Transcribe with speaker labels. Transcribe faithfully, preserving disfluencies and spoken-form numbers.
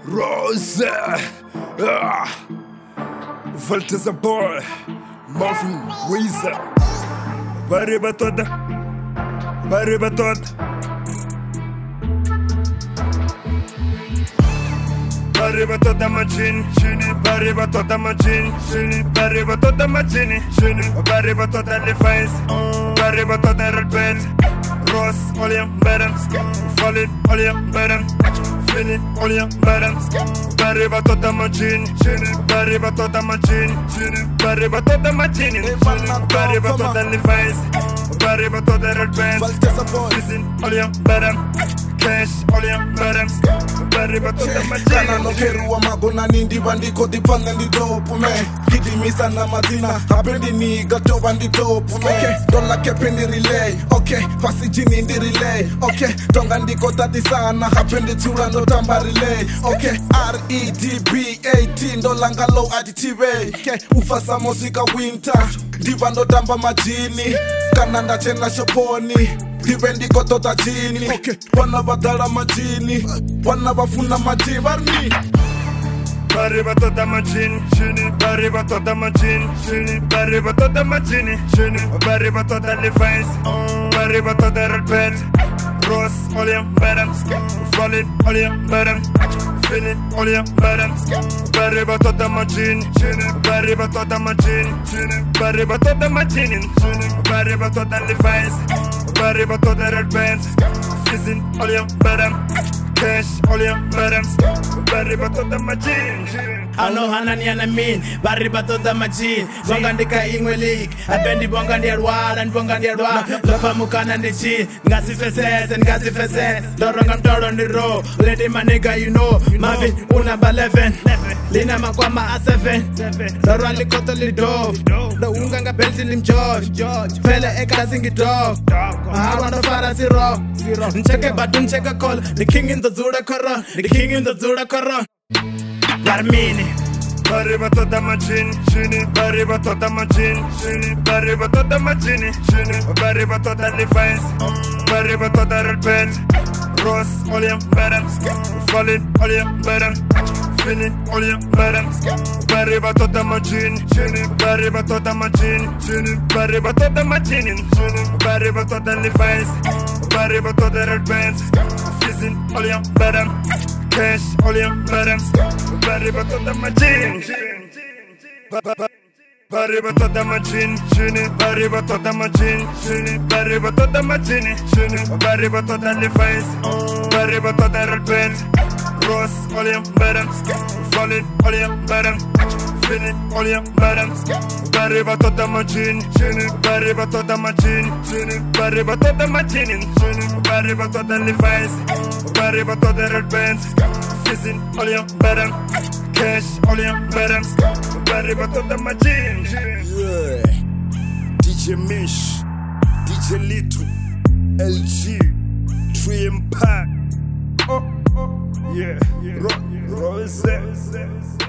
Speaker 1: Rose, ah, Valteza Boy, Marvin Weezer, Bariba toda, Bariba toda, Bariba toda machine, Bariba toda machine, Bariba toda machine, Bariba toda defiance, Bariba toda rebel, Ross, Olian, Baron, Falling, Olian, Baron. Fini, Olian, Baron, Bariba toda machine, Bariba toda machine, Bariba toda machine, Bariba toda defiance, Bariba toda red bands, Listen, Olian, Baron, Cash, Olian, Baron, Bariba toda machine.
Speaker 2: Kana no keru wa magona nindi bandiko dipanda ndi dope me. Kidi misa na mazina, hapendi ni gato bandi dope me. Okay, dola kependi relay, okay, pasi jini ndi relay, okay, tonga ndiko tati sana, hapendi chura ndo tamba relay, okay, R E D B eighteen dola ngalo additive, okay, ufasa muzika winter, diva ndo tamba majini, kana nda chena shoponi. Divendi kotota chini, okay. Wana badala majini, wana bafuna majini, barni.
Speaker 1: Bariba toda machine, Bariba toda machine, Bariba toda machine, Bariba toda defiance, Bariba toda rebel, Ross, Olian, Baron, Falling, Olian, Baron, Fini, Olian, Baron, Bariba toda machine, Bariba toda machine, Bariba toda machine, Bariba toda defiance, Bariba toda rebel, Fizzing, Olian, Baron. Cash, Olian, Baron, Bariba toda machine.
Speaker 3: Ano hanani anamin, Bariba toda machine. Bonga ndika ingwe league, abendi bonga ndi arwala, bonga ndi arwala. Lofa mukana ndi chi, ngasi feses, ngasi feses. Doronga mtoro ndi ro, lady my nigga you know. Marvin una ba eleven, lina makwama a seven. Doro likoto li dove, do unga nga belti lim George. Pele eka singi dog, hawa ndo fara si rock. Ncheke badu ncheke call, the king in the Zura Kara, the king in the Zura Kara. Barmini,
Speaker 1: Bariba toda machine, Bariba toda machine, Bariba toda machine, Bariba toda defiance, Bariba toda rebel, Ross, Olian, Baron, Falling, Olian, Baron, Fini, Olian, Baron, Bariba toda machine, Bariba toda machine, Bariba toda machine, Bariba toda defiance, Bariba toda rebel, Fizzing, Olian, Baron. Cash, Olian, Baron, Bariba toda machine, Bariba toda machine, Bariba toda machine, Bariba toda machine, Bariba toda defiance, Bariba toda rebel, Ross, Olian, Baron, Falling, Olian, Baron, Fini, Olian, Baron, Bariba toda machine, Bariba toda machine, Bariba toda machine, Bariba toda defiance, Bariba toda rebel. Fizzing, Olian, Baron, Cash, Olian, Baron, Bariba toda machine.
Speaker 2: Yeah, D J Mish, D J Little, L G, three Impact.
Speaker 1: Oh, oh, yeah, yeah, Ro- Rose.